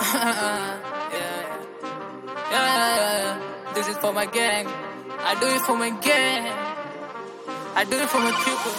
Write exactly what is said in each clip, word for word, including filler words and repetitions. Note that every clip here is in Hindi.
yeah. Yeah, yeah, yeah. This is for my gang. I do it for my gang. I do it for my people.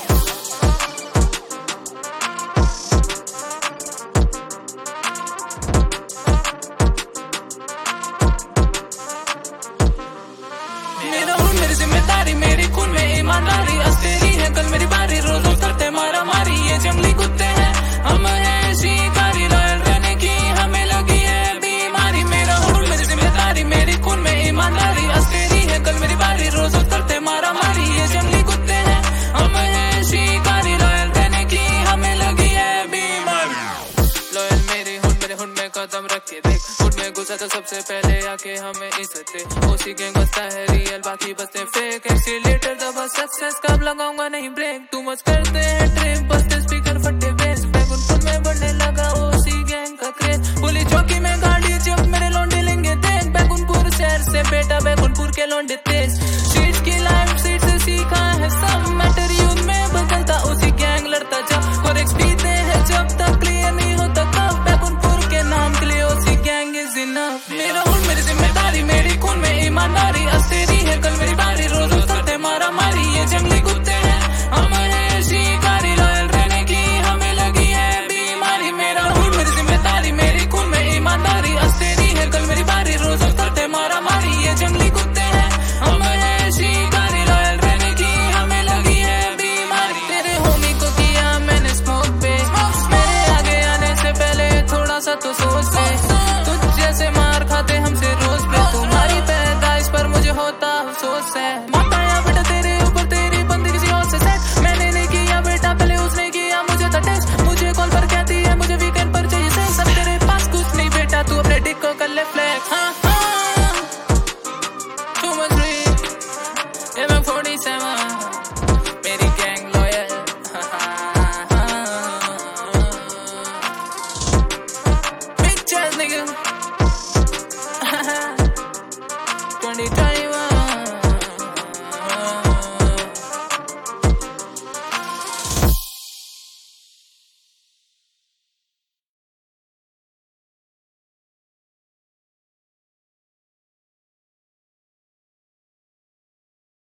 मेरा हूँ मेरी जिम्मेदारी, मेरी खून में ईमानदारी, आज तेरी है कल मेरी बारी, रोज रोज करते मारा मारी, ये जंगली कुत्ते हैं, हम हैं शिकारी, लॉयल रहने की हमें लगी है बीमारी। मेरा हूँ मेरी जिम्मेदारी, मेरी खून में ईमानदारी, आज तेरी है कल मेरी बारी, रोज रोज करते मारा मारी, ये जंगली कुत्ते हैं, हम हैं शिकारी, लॉयल रहने की हमें लगी है बीमारी। लॉयल मेरी हुन मेरे हुन में कदम रख के देख, हुन में घुसा तो सबसे पहले आके हमें इज्जत दे, ओसी गैंग बसता है रियल, बाकी बसते फेक, एक्सीलेटर दबा सक्सेस कब लगाऊंगा नहीं ब्रेक, तू मत करते हैं ट्रिप बसते स्पीकर फटे बेस, बैकुनपुर में बढ़ने लगा ओसी गैंग का क्रेज, पुलिस चौकी में गाड़ी जब मेरे लौंडे लेंगे देख, बैकुनपुर शहर से बेटा बैकुनपुर के लौंडे तेज, सीट की लाइफ सीट से सीखा है सब मैटर, यूथ में बदलता ओसी गैंग लड़ता जब, और एक्सपीरियंस है जब तक क्लियर नहीं होता कब, बैकुनपुर के नाम के लिए ओसी गैंग इज इनफ। मेरा हूँ मेरी जिम्मेदारी, मेरी खून में ईमानदारी, आज तेरी है कल मेरी बारी, रोज रोज करते मारा मारी, ये जंगली कुत्ते हैं, हम हैं शिकारी, लॉयल रहने की हमें लगी है बीमारी। मेरा हूँ मेरी जिम्मेदारी, मेरी खून में ईमानदारी, आज तेरी है कल मेरी बारी, रोज रोज करते मारा मारी, ये जंगली कुत्ते हैं, हम हैं शिकारी, लॉयल रहने की हमें लगी है बीमारी। तेरे होमी को किया मैंने स्मोक पे, मेरे आगे आने से पहले थोड़ा सा तो सोच ले, तुझ जैसे मार खाते हमसे रोज पे, तुम्हारी पैदाइश पर मुझे होता अफसोस है, माता या बेटा तेरे ऊपर तेरी बंदी किसी और से सेट, मैंने नहीं किया बेटा पहले उसने किया मुझे था टेस्ट, मुझे कॉल पर कहती है मुझे वीकेंड पर चाहिए सेक्स, अब तेरे पास कुछ नहीं बेटा तू अपने डिक को कर ले फ्लेक्स, हाँ हाँ too much real, M M forty-seven